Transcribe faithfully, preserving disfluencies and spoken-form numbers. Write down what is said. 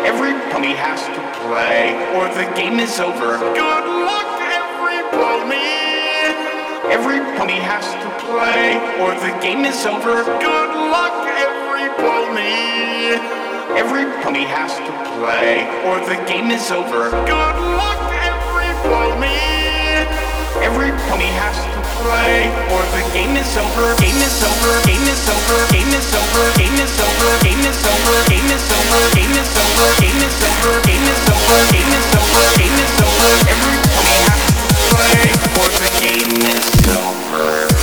Every pony has to play, or the game is over. Good luck, every pony. Every pony has to play, or the game is over. Good luck, every pony. Every pony has to play, or the game is over. Good luck, every pony. Every pony has to play, or the game is over. Game is over. Game is over. Game is over. Game is over. Game is over. Game is over. Game is over. Game is over. Game is over. Game is over. Game is over. Every pony has to play, or the game is over.